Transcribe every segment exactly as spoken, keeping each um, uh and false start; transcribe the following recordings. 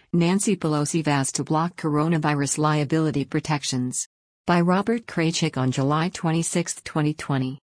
Nancy Pelosi vows to block coronavirus liability protections. By Robert Kraychik on July twenty-sixth, twenty twenty.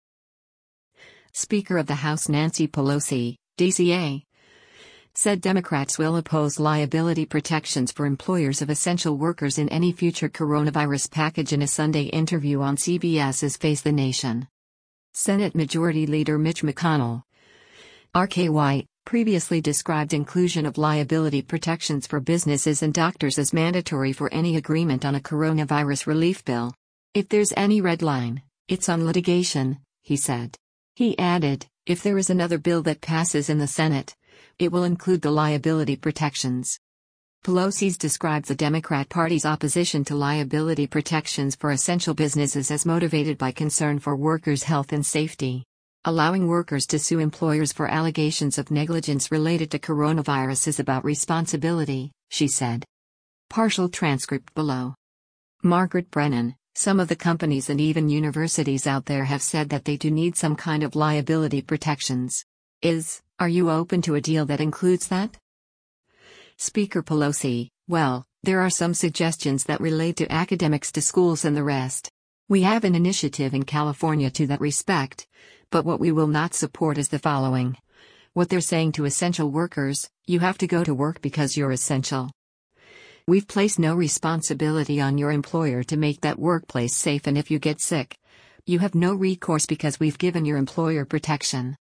Speaker of the House Nancy Pelosi, D C A, said Democrats will oppose liability protections for employers of essential workers in any future coronavirus package in a Sunday interview on CBS's Face the Nation. Senate Majority Leader Mitch McConnell, R K Y, previously described inclusion of liability protections for businesses and doctors as mandatory for any agreement on a coronavirus relief bill. If there's any red line, it's on litigation, he said. He added, if there is another bill that passes in the Senate, it will include the liability protections. Pelosi's described the Democrat Party's opposition to liability protections for essential businesses as motivated by concern for workers' health and safety. Allowing workers to sue employers for allegations of negligence related to coronavirus is about responsibility, she said. Partial transcript below. Margaret Brennan, some of the companies and even universities out there have said that they do need some kind of liability protections. Is, are you open to a deal that includes that? Speaker Pelosi, well, there are some suggestions that relate to academics to schools and the rest. We have an initiative in California to that respect, but what we will not support is the following. What they're saying to essential workers, you have to go to work because you're essential. We've placed no responsibility on your employer to make that workplace safe, and if you get sick, you have no recourse because we've given your employer protection.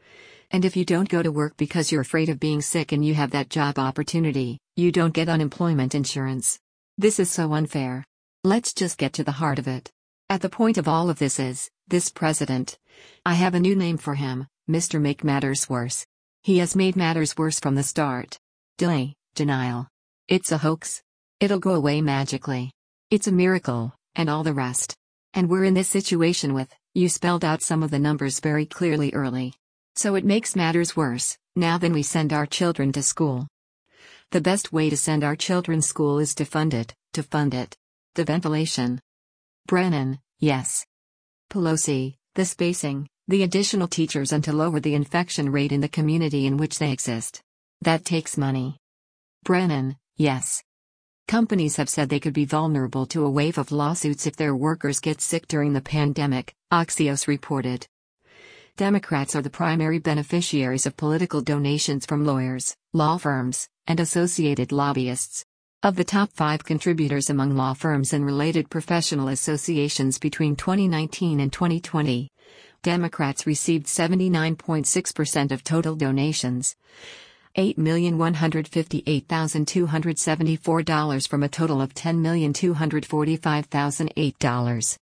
And if you don't go to work because you're afraid of being sick and you have that job opportunity, you don't get unemployment insurance. This is so unfair. Let's just get to the heart of it. At the point of all of this is, this president. I have a new name for him, Mister Make Matters Worse. He has made matters worse from the start. Delay, denial. It's a hoax. It'll go away magically. It's a miracle, and all the rest. And we're in this situation with, you spelled out some of the numbers very clearly early. So it makes matters worse. Now then we send our children to school. The best way to send our children to school is to fund it, to fund it. The ventilation. Brennan, yes. Pelosi, the spacing, the additional teachers, and to lower the infection rate in the community in which they exist. That takes money. Brennan, yes. Companies have said they could be vulnerable to a wave of lawsuits if their workers get sick during the pandemic, Axios reported. Democrats are the primary beneficiaries of political donations from lawyers, law firms, and associated lobbyists. Of the top five contributors among law firms and related professional associations between twenty nineteen and twenty twenty, Democrats received seventy-nine point six percent of total donations, eight million one hundred fifty-eight thousand two hundred seventy-four dollars from a total of ten million two hundred forty-five thousand eight dollars.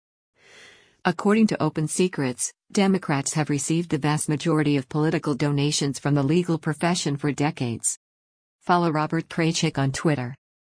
According to Open Secrets, Democrats have received the vast majority of political donations from the legal profession for decades. Follow Robert Kraychik on Twitter.